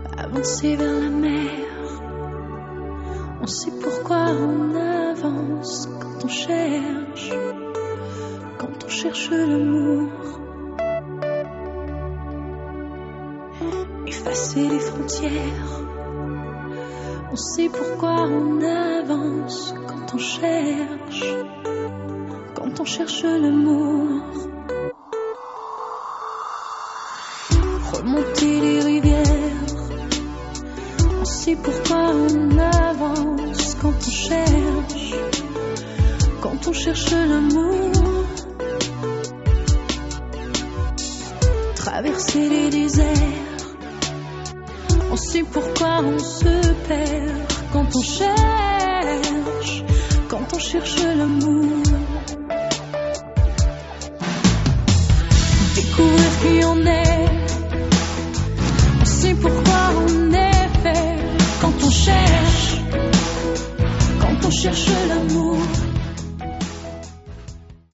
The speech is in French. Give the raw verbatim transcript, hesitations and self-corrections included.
avancer vers la mer. On sait pourquoi on avance quand on cherche, quand on cherche l'amour. Effacer les frontières. On sait pourquoi on avance quand on cherche, quand on cherche l'amour. Remonter les rivières. On sait pourquoi on avance quand on cherche, quand on cherche l'amour. Traverser les déserts. On sait pourquoi on se perd quand on cherche, quand on cherche l'amour. Découvrir qui on est. On sait pourquoi on est fait quand on cherche, quand on cherche